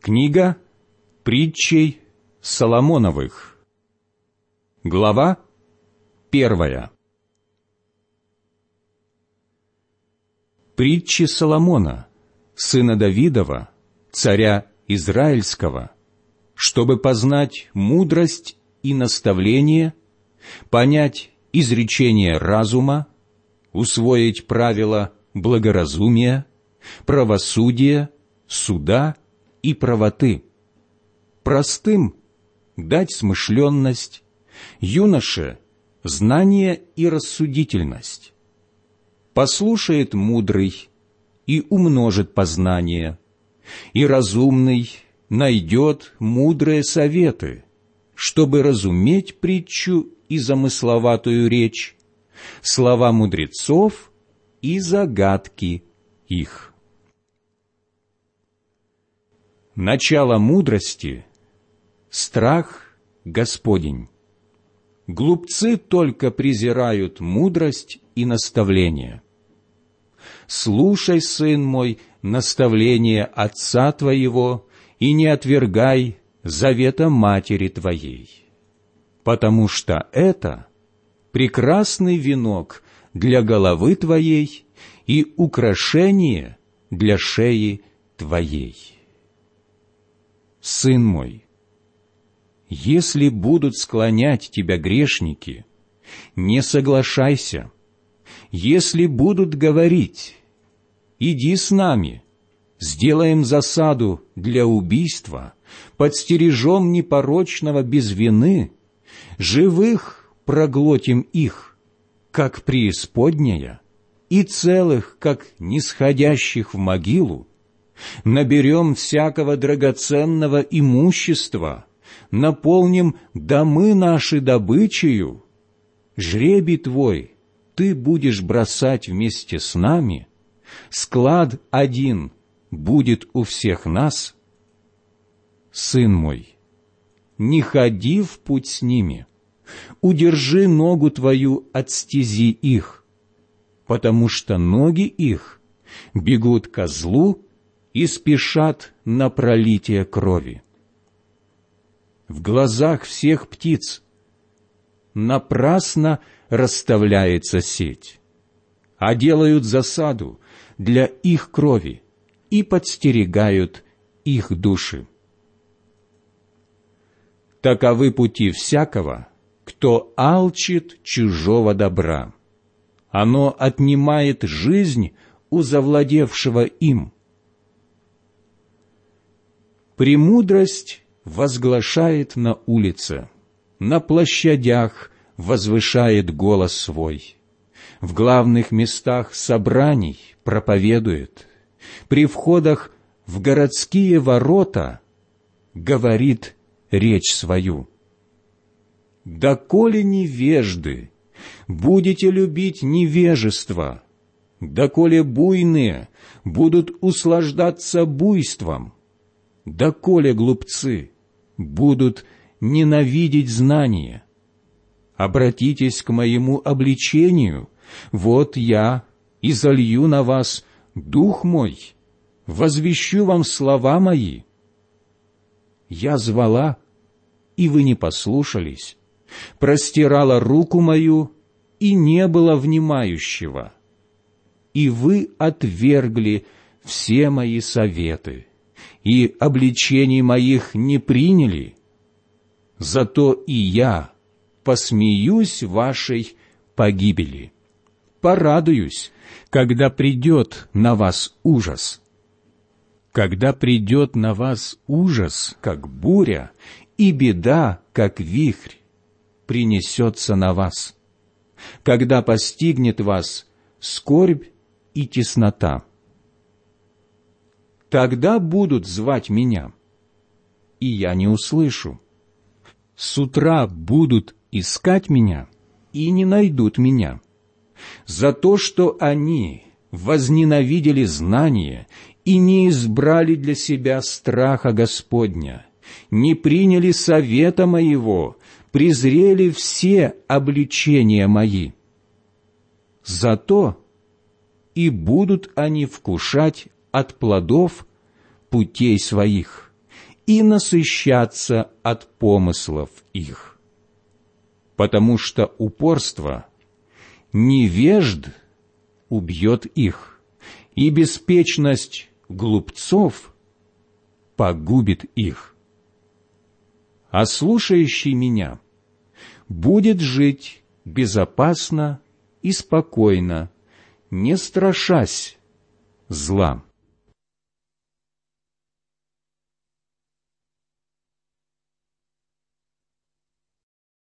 Книга притчей Соломоновых. Глава 1. Притчи Соломона, сына Давидова, царя Израильского, чтобы познать мудрость и наставление, понять изречение разума, усвоить правила благоразумия, правосудия, суда и правоты, простым дать смышленность, юноше знание и рассудительность. Послушает мудрый и умножит познание, и разумный найдет мудрые советы, чтобы разуметь притчу и замысловатую речь, слова мудрецов и загадки их. Начало мудрости — страх Господень. Глупцы только презирают мудрость и наставление. Слушай, сын мой, наставление отца твоего, и не отвергай завета матери твоей, потому что это прекрасный венок для головы твоей и украшение для шеи твоей. Сын мой, если будут склонять тебя грешники, не соглашайся. Если будут говорить: иди с нами, сделаем засаду для убийства, подстережем непорочного без вины, живых проглотим их, как преисподняя, и целых, как нисходящих в могилу, наберем всякого драгоценного имущества, наполним домы наши добычею, жребий твой ты будешь бросать вместе с нами, склад один будет у всех нас. Сын мой, не ходи в путь с ними, удержи ногу твою от стези их, потому что ноги их бегут ко злу и спешат на пролитие крови. В глазах всех птиц напрасно расставляется сеть, а делают засаду для их крови и подстерегают их души. Таковы пути всякого, кто алчит чужого добра. Оно отнимает жизнь у завладевшего им. Премудрость возглашает на улице, на площадях возвышает голос свой, в главных местах собраний проповедует, при входах в городские ворота говорит речь свою. Доколе невежды будете любить невежество, доколе буйные будут услаждаться буйством, доколе глупцы будут ненавидеть знание. Обратитесь к моему обличению, вот я изолью на вас дух мой, возвещу вам слова мои. Я звала, и вы не послушались, простирала руку мою, и не было внимающего. И вы отвергли все мои советы, и обличений моих не приняли. Зато и я посмеюсь вашей погибели, порадуюсь, когда придет на вас ужас. Когда придет на вас ужас, как буря, и беда, как вихрь, принесется на вас, когда постигнет вас скорбь и теснота. Тогда будут звать меня, и я не услышу. С утра будут искать меня, и не найдут меня. За то, что они возненавидели знание и не избрали для себя страха Господня, не приняли совета моего, презрели все обличения мои. Зато и будут они вкушать от плодов путей своих, и насыщаться от помыслов их. Потому что упорство невежд убьет их, и беспечность глупцов погубит их. А слушающий меня будет жить безопасно и спокойно, не страшась зла.